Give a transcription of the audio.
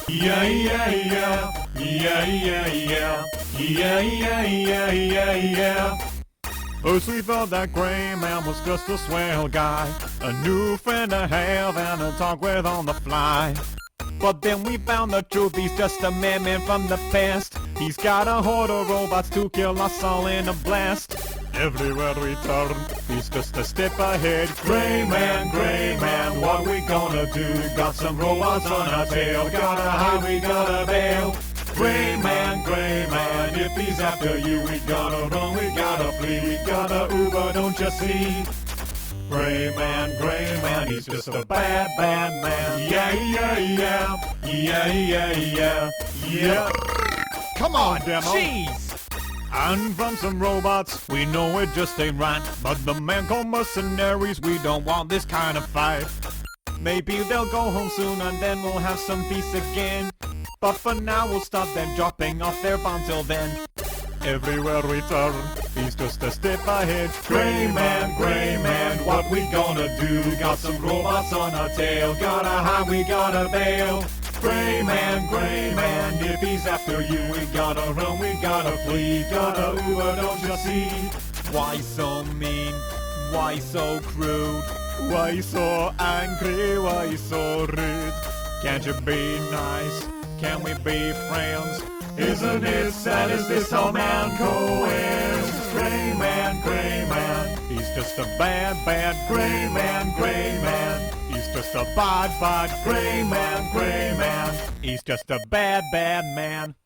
Yeah, yeah, yeah. Yeah, yeah, yeah. Yeah, yeah, yeah, yeah, yeah. First we thought that Gray Man was just a swell guy, a new friend to have and to talk with on the fly. But then we found the truth, he's just a madman from the past. He's got a horde of robots to kill us all in a blast. Everywhere we turn, he's just a step ahead. Gray Man, what we gonna do? Got some robots on our tail, gotta hide, we gotta bail. Gray Man, if he's after you, we gotta run, we gotta flee, we gotta Uber, don't you see? Gray Man, he's just a bad man. Yeah, yeah, yeah. Yeah, yeah, yeah. Yeah. Come on, Demo. Jeez! And from some robots, we know it just ain't right. But the man called mercenaries, we don't want this kind of fight. Maybe they'll go home soon and then we'll have some peace again. But for now we'll stop them dropping off their bomb till then. Everywhere we turn, he's just a step ahead. Gray Man, what we gonna do? Got some robots on our tail, gotta hide, we gotta bail. Gray Man, if he's after you, we gotta run, we gotta flee, gotta Uber, don't you see? Why so mean? Why so crude? Why so angry? Why so rude? Can't you be nice? Can we be friends? Isn't it sad? Is this all man co-ends? Gray Man, he's just a bad Gray Man. He's just a bad Gray Man. He's just a bad man.